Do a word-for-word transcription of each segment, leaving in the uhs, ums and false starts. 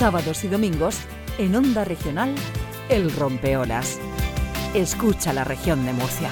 sábados y domingos, en Onda Regional, El Rompeolas. Escucha la región de Murcia.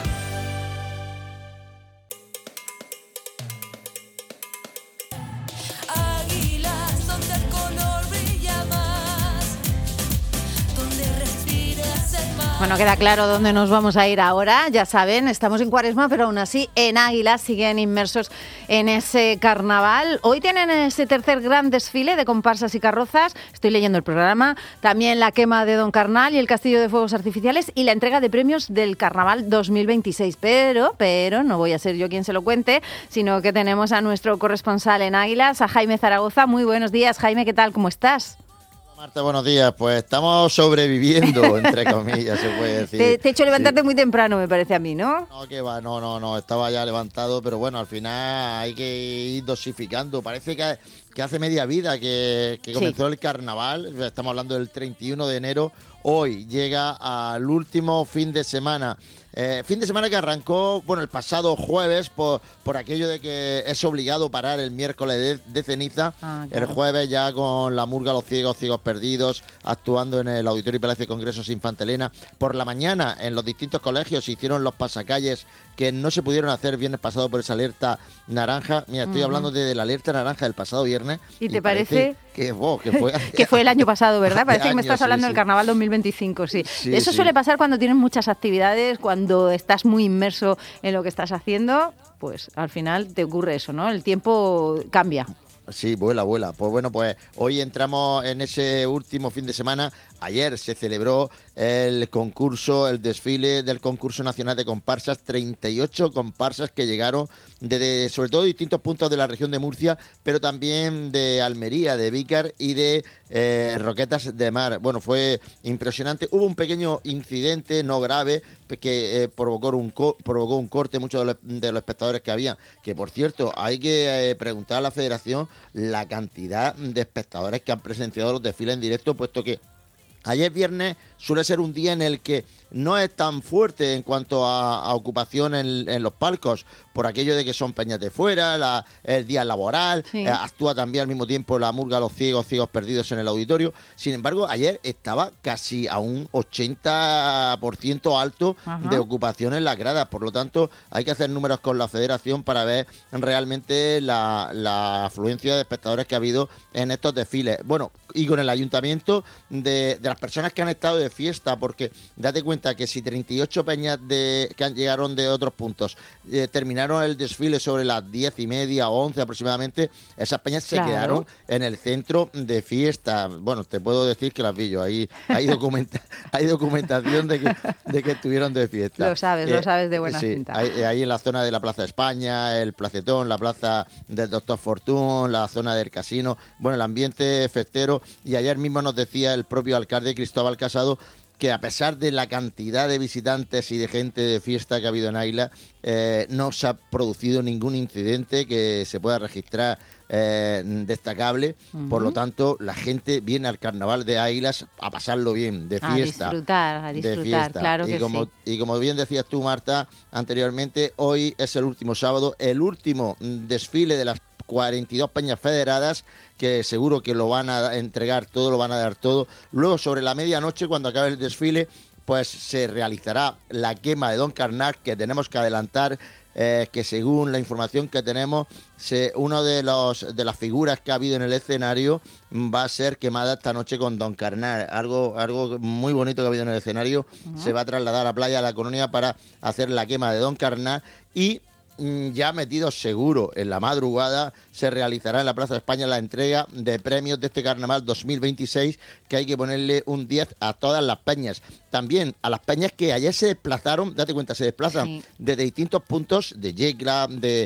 Bueno, queda claro dónde nos vamos a ir ahora. Ya saben, estamos en Cuaresma, pero aún así en Águilas siguen inmersos en ese carnaval. Hoy tienen ese tercer gran desfile de comparsas y carrozas. Estoy leyendo el programa. También la quema de Don Carnal y el castillo de fuegos artificiales y la entrega de premios del Carnaval dos mil veintiséis. Pero, pero, no voy a ser yo quien se lo cuente, sino que tenemos a nuestro corresponsal en Águilas, a Jaime Zaragoza. Muy buenos días, Jaime, ¿qué tal? ¿Cómo estás? Marta, buenos días. Pues estamos sobreviviendo, entre comillas, se puede decir. Te, te he hecho levantarte sí. muy temprano, me parece a mí, ¿no? No, que va, no, no, no, estaba ya levantado, pero bueno, al final hay que ir dosificando. Parece que, que hace media vida que, que comenzó sí. el carnaval, estamos hablando del treinta y uno de enero, hoy llega al último fin de semana. Eh, fin de semana que arrancó, bueno, el pasado jueves por, por aquello de que es obligado parar el miércoles de, de ceniza. Ah, claro. El jueves ya con la murga Los Ciegos, Ciegos Perdidos, actuando en el Auditorio y Palacio de Congresos Infanta Elena. Por la mañana en los distintos colegios se hicieron los pasacalles que no se pudieron hacer viernes pasado por esa alerta naranja. Mira, estoy uh-huh. hablando de, de la alerta naranja del pasado viernes. ¿Y te y parece? Que, oh, que, fue, que fue el año pasado, ¿verdad? Parece años, que me estás hablando sí, del sí. Carnaval dos mil veinticinco, sí. sí Eso sí. suele pasar cuando tienes muchas actividades, cuando estás muy inmerso en lo que estás haciendo, pues al final te ocurre eso, ¿no? El tiempo cambia. Sí, vuela, vuela. Pues bueno, pues hoy entramos en ese último fin de semana. Ayer se celebró el concurso, el desfile del concurso nacional de comparsas, treinta y ocho comparsas que llegaron de, sobre todo de distintos puntos de la región de Murcia, pero también de Almería, de Vícar y de eh, Roquetas de Mar. Bueno, fue impresionante. Hubo un pequeño incidente, no grave, que eh, provocó, un co- provocó un corte muchos de los, de los espectadores que había, que por cierto, hay que eh, preguntar a la federación la cantidad de espectadores que han presenciado los desfiles en directo, puesto que ayer viernes suele ser un día en el que no es tan fuerte en cuanto a, a ocupación en, en los palcos, por aquello de que son peñas de fuera, la, el día laboral, sí. eh, actúa también al mismo tiempo la murga Los Ciegos, Ciegos Perdidos en el auditorio. Sin embargo, ayer estaba casi a un ochenta por ciento alto Ajá. de ocupación en las gradas, por lo tanto hay que hacer números con la federación para ver realmente la, la afluencia de espectadores que ha habido en estos desfiles. Bueno, y con el ayuntamiento de, de las personas que han estado de fiesta, porque date cuenta que si treinta y ocho peñas de, que han, llegaron de otros puntos eh, terminaron el desfile sobre las diez y media o once aproximadamente, esas peñas se claro. quedaron en el centro de fiesta. Bueno, te puedo decir que las vi yo, ahí hay, documenta, hay documentación de que, de que estuvieron de fiesta. Lo sabes, eh, lo sabes de buena sí, cinta. Ahí, ahí en la zona de la Plaza España, el Placetón, la Plaza del Doctor Fortún, la zona del Casino, bueno, el ambiente festero. Y ayer mismo nos decía el propio alcalde Cristóbal Casado que a pesar de la cantidad de visitantes y de gente de fiesta que ha habido en Águilas, eh, no se ha producido ningún incidente que se pueda registrar eh, destacable. Uh-huh. Por lo tanto, la gente viene al carnaval de Águilas a pasarlo bien, de fiesta. A disfrutar, a disfrutar, claro y que como, sí. Y como bien decías tú, Marta, anteriormente, hoy es el último sábado, el último desfile de las cuarenta y dos peñas federadas, que seguro que lo van a entregar todo, lo van a dar todo. Luego, sobre la medianoche, cuando acabe el desfile, pues se realizará la quema de Don Carnal, que tenemos que adelantar, eh, que según la información que tenemos, se, uno de los de las figuras que ha habido en el escenario va a ser quemada esta noche con Don Carnal. Algo, algo muy bonito que ha habido en el escenario. Uh-huh. Se va a trasladar a Playa de la Colonia para hacer la quema de Don Carnal y ya metido seguro en la madrugada se realizará en la Plaza de España la entrega de premios de este Carnaval dos mil veintiséis, que hay que ponerle un diez a todas las peñas. También a las peñas que ayer se desplazaron, date cuenta, se desplazan sí. desde distintos puntos de Yecla, de,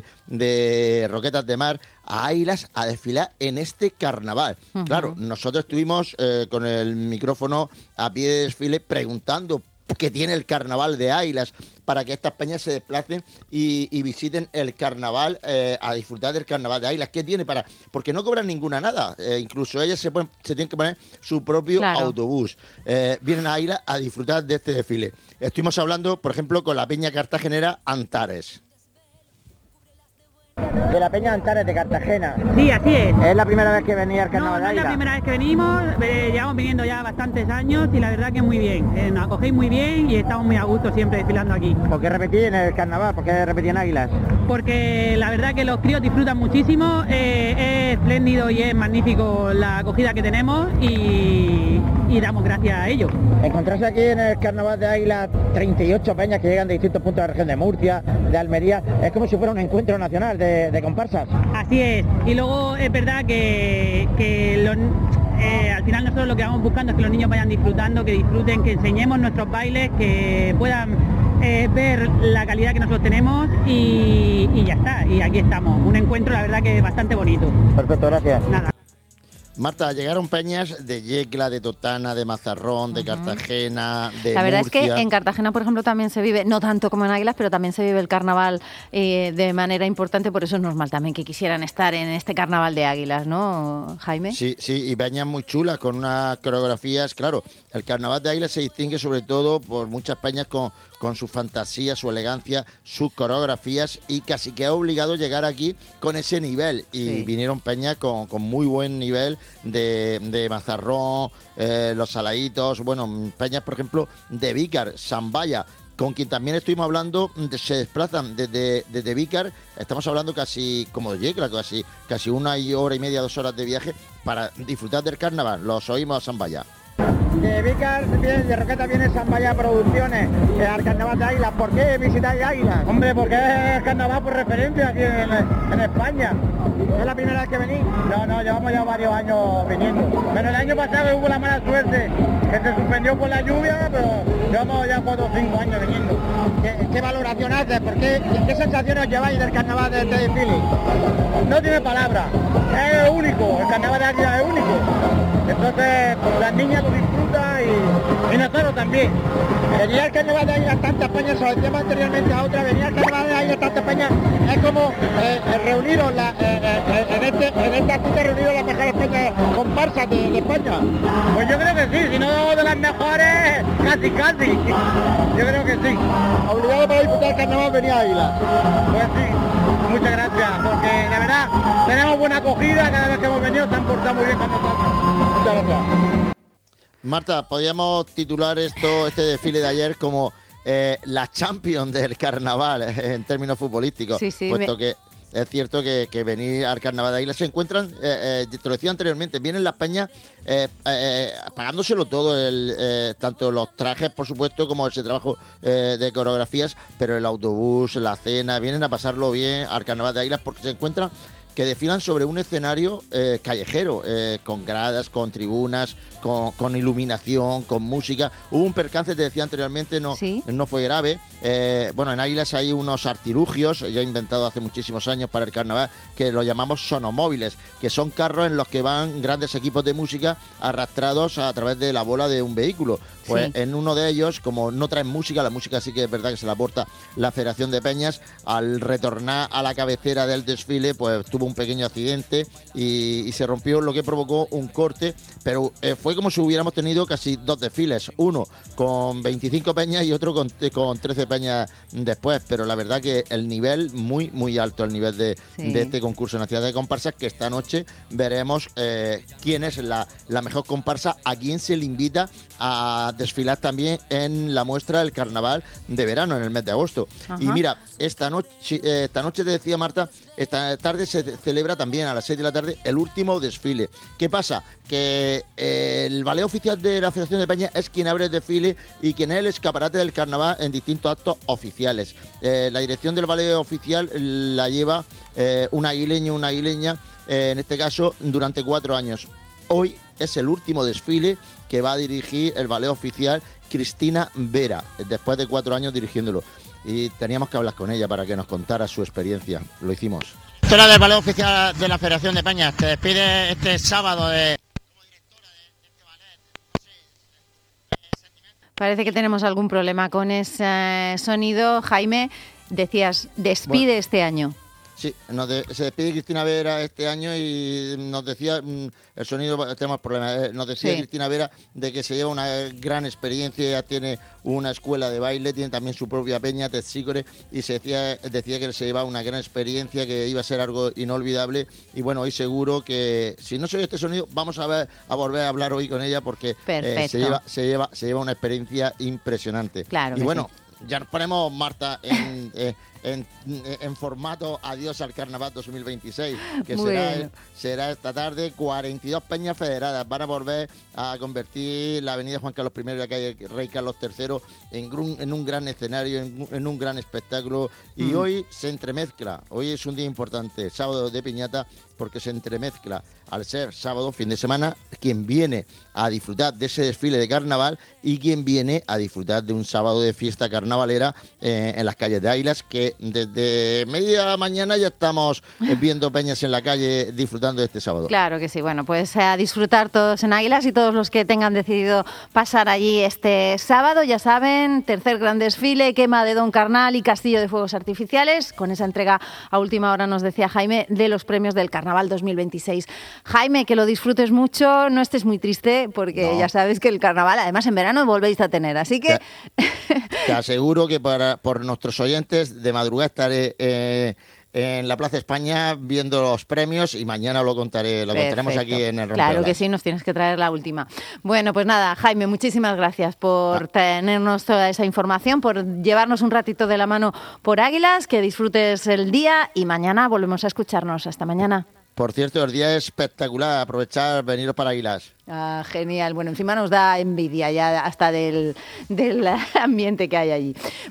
de Roquetas de Mar, a Águilas a desfilar en este carnaval. Uh-huh. Claro, nosotros estuvimos eh, con el micrófono a pie de desfile preguntando que tiene el carnaval de Águilas para que estas peñas se desplacen y, y visiten el carnaval, eh, a disfrutar del carnaval de Águilas. ¿Qué tiene para...? Porque no cobran ninguna nada, eh, incluso ellas se, pueden, se tienen que poner su propio claro. autobús. Eh, vienen a Águilas a disfrutar de este desfile. Estuvimos hablando, por ejemplo, con la peña cartagenera Antares. De la Peña Antares de Cartagena. Sí, así es. ¿Es la primera vez que venía al Carnaval no, de No, Águila? es la primera vez que venimos, eh, llevamos viniendo ya bastantes años y la verdad que muy bien. Eh, nos acogéis muy bien y estamos muy a gusto siempre desfilando aquí. ¿Por qué repetí en el Carnaval? ¿Por qué repetí en Águilas? Porque la verdad que los críos disfrutan muchísimo, eh, es espléndido y es magnífico la acogida que tenemos y, y damos gracias a ellos. Encontrarse aquí en el Carnaval de Águilas treinta y ocho peñas que llegan de distintos puntos de la región de Murcia, de Almería, es como si fuera un encuentro nacional de, de comparsas. Así es, y luego es verdad que, que los, eh, al final nosotros lo que vamos buscando es que los niños vayan disfrutando, que disfruten, que enseñemos nuestros bailes, que puedan eh, ver la calidad que nosotros tenemos y, y ya está, y aquí estamos, un encuentro la verdad que bastante bonito. Perfecto, gracias. Nada. Marta, llegaron peñas de Yecla, de Totana, de Mazarrón, de Cartagena, de La verdad Murcia. es que en Cartagena, por ejemplo, también se vive, no tanto como en Águilas, pero también se vive el carnaval eh, de manera importante, por eso es normal también que quisieran estar en este carnaval de Águilas, ¿no, Jaime? Sí, sí, y peñas muy chulas, con unas coreografías, claro, el carnaval de Águilas se distingue sobre todo por muchas peñas con, con su fantasía, su elegancia, sus coreografías, y casi que ha obligado llegar aquí con ese nivel, y Sí. vinieron peñas con, con muy buen nivel de, de Mazarrón, eh, Los Saladitos, bueno, peñas, por ejemplo, de Vícar, Zambaya, con quien también estuvimos hablando, de- se desplazan desde, desde Vícar, estamos hablando casi como de Yecla, casi, casi una y hora y media, dos horas de viaje para disfrutar del carnaval. Los oímos a Zambaya. De Vícar, viene, de Roqueta viene Zambaya Producciones, eh, al Carnaval de Águilas. ¿Por qué visitáis Águilas? Hombre, porque es el carnaval por referencia aquí en, en España. ¿Es la primera vez que venís? No, no, llevamos ya varios años viniendo. Pero el año pasado hubo la mala suerte, que se suspendió por la lluvia, pero llevamos ya cuatro o cinco años viniendo. ¿Qué, qué valoración haces? ¿Por qué, qué sensaciones lleváis del carnaval de este desfile? No tiene palabras, es único, el carnaval de Águilas es único. Entonces, pues, las niñas lo disfrutan y, y nosotros también. Venir al carnaval de Águilas tantas peñas, se lo decíamos anteriormente a otra, venir al carnaval de Águilas tantas peñas es como eh, eh, reuniros la, eh, eh, en este en este asunto reuniros las mejores peñas comparsas de, de España. Pues yo creo que sí, si no de las mejores, casi casi. Yo creo que sí. Obligado para disfrutar el carnaval venir a Águilas. Pues sí, muchas gracias, porque de verdad tenemos buena acogida, cada vez que hemos venido se han portado muy bien con nosotros. Muchas gracias. Marta, podríamos titular esto, este desfile de ayer como eh, la Champions del carnaval eh, en términos futbolísticos, Sí, sí, puesto me- que es cierto que, que venir al carnaval de Águilas se encuentran, eh, eh, te lo decía anteriormente, vienen las peñas eh, eh, pagándoselo todo, el, eh, tanto los trajes, por supuesto, como ese trabajo eh, de coreografías, pero el autobús, la cena, vienen a pasarlo bien al carnaval de Águilas porque se encuentran que desfilan sobre un escenario eh, callejero, eh, con gradas, con tribunas, con, con iluminación, con música. Hubo un percance, te decía anteriormente, no, Sí. no fue grave. Eh, bueno, en Águilas hay unos artilugios, ya inventado hace muchísimos años para el carnaval, que lo llamamos sonomóviles, que son carros en los que van grandes equipos de música arrastrados a través de la bola de un vehículo. Pues Sí. en uno de ellos, como no traen música, la música sí que es verdad que se la aporta la Federación de Peñas, al retornar a la cabecera del desfile, pues tuvo un pequeño accidente y, y se rompió, lo que provocó un corte, pero eh, fue como si hubiéramos tenido casi dos desfiles, uno con veinticinco peñas y otro con, con trece peñas después, pero la verdad que el nivel muy, muy alto, el nivel de, Sí. de este concurso nacional de comparsas, que esta noche veremos eh, quién es la, la mejor comparsa, a quién se le invita a desfilar también en la muestra del carnaval de verano, en el mes de agosto. Ajá. Y mira, esta noche, eh, esta noche te decía Marta, esta tarde se celebra también a las seis de la tarde el último desfile. ¿Qué pasa? Que eh, el ballet oficial de la Federación de Peñas es quien abre el desfile y quien es el escaparate del carnaval en distintos actos oficiales. Eh, la dirección del ballet oficial la lleva eh, un aguileño, una aguileña, eh, en este caso durante cuatro años. Hoy es el último desfile que va a dirigir el ballet oficial Cristina Vera, después de cuatro años dirigiéndolo. Y teníamos que hablar con ella para que nos contara su experiencia. Lo hicimos. Directora del ballet oficial de la Federación de Peñas, te despide este sábado de... Parece que tenemos algún problema con ese sonido. Jaime, decías, despide Bueno. este año. Sí, nos de, se despide Cristina Vera este año y nos decía, el sonido, tenemos problemas, nos decía sí. Cristina Vera de que se lleva una gran experiencia, ella tiene una escuela de baile, tiene también su propia peña, Tetsícore, y se decía, decía que se llevaba una gran experiencia, que iba a ser algo inolvidable, y bueno, hoy seguro que, si no se oye este sonido, vamos a, ver, a volver a hablar hoy con ella, porque eh, se, lleva, se, lleva, se lleva una experiencia impresionante. Claro y bueno, sí. ya nos ponemos, Marta, en... Eh, En, en formato adiós al Carnaval dos mil veintiséis, que será, bueno. será esta tarde. Cuarenta y dos peñas federadas van a volver a convertir la avenida Juan Carlos primero y la calle Rey Carlos tercero en un, en un gran escenario, en, en un gran espectáculo. Y mm. hoy se entremezcla, hoy es un día importante, sábado de piñata, porque se entremezcla, al ser sábado, fin de semana, quien viene a disfrutar de ese desfile de carnaval y quien viene a disfrutar de un sábado de fiesta carnavalera eh, en las calles de Águilas, que desde media mañana ya estamos viendo peñas en la calle disfrutando de este sábado. Claro que sí, bueno, pues a disfrutar todos en Águilas y todos los que tengan decidido pasar allí este sábado, ya saben, tercer gran desfile, quema de Don Carnal y Castillo de Fuegos Artificiales, con esa entrega a última hora, nos decía Jaime, de los premios del Carnaval dos mil veintiséis. Jaime, que lo disfrutes mucho, no estés muy triste, porque no. ya sabes que el Carnaval, además en verano volvéis a tener, así que... Te, te aseguro que para, por nuestros oyentes, de madrugada estaré... Eh, en la Plaza España viendo los premios y mañana lo contaré, lo Perfecto. contaremos aquí en el Rompeolas. Claro que sí, nos tienes que traer la última. Bueno, pues nada, Jaime, muchísimas gracias por ah. tenernos toda esa información, por llevarnos un ratito de la mano por Águilas, que disfrutes el día y mañana volvemos a escucharnos. Hasta mañana. Por cierto, el día es espectacular, aprovechar, veniros para Águilas. Ah, genial, bueno, encima nos da envidia ya hasta del, del ambiente que hay allí.